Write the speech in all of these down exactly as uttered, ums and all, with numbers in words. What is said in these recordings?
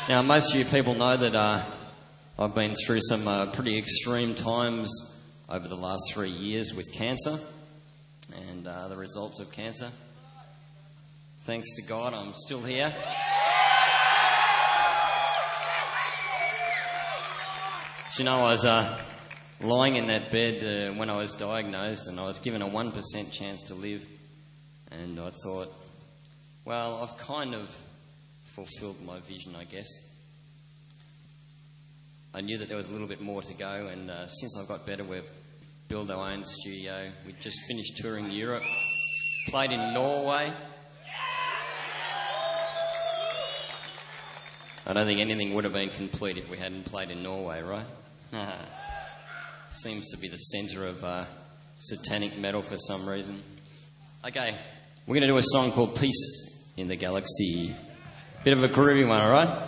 Now, most of you people know that uh, I've been through some uh, pretty extreme times over the last three years with cancer and uh, the results of cancer. Thanks to God, I'm still here. Do you know, I was uh, lying in that bed uh, when I was diagnosed, and I was given a one percent chance to live. And I thought, well, I've kind of fulfilled my vision, I guess. I knew that there was a little bit more to go, and uh, since I got better, we've built our own studio. We just finished touring Europe, played in Norway. I don't think anything would have been complete if we hadn't played in Norway, right? Seems to be the centre of uh, satanic metal for some reason. Okay, we're going to do a song called Peace in the Galaxy. Bit of a groovy one, alright?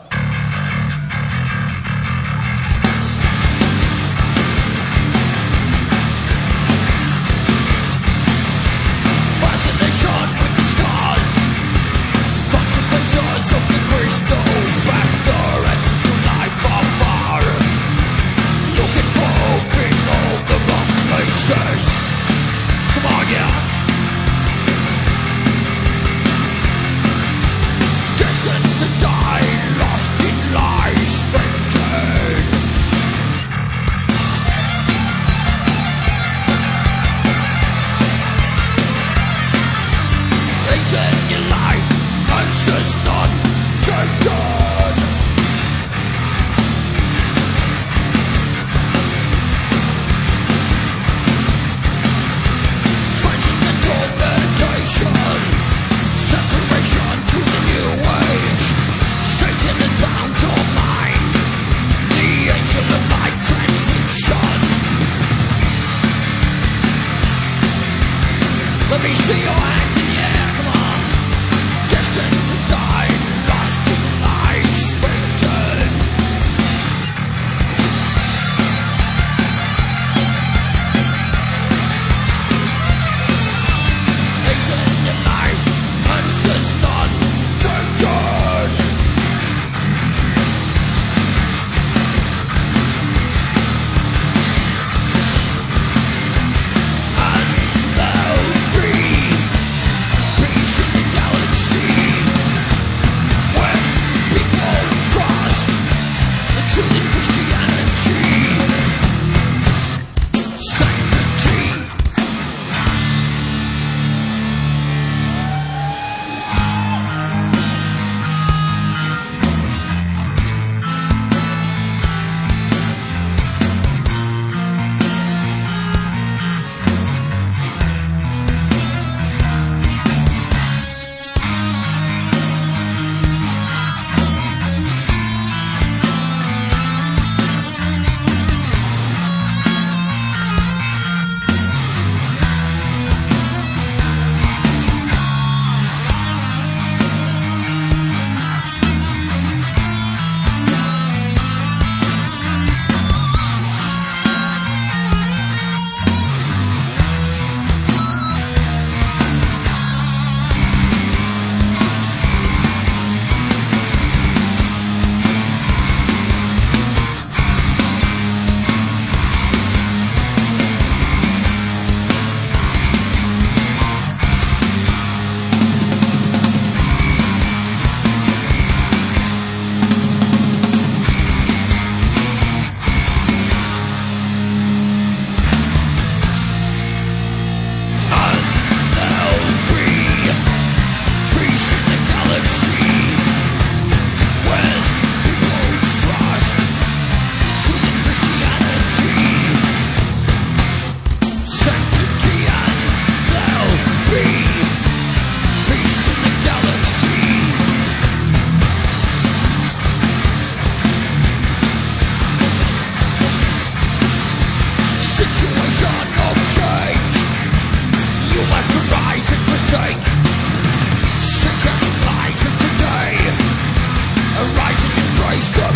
Rising in Christ.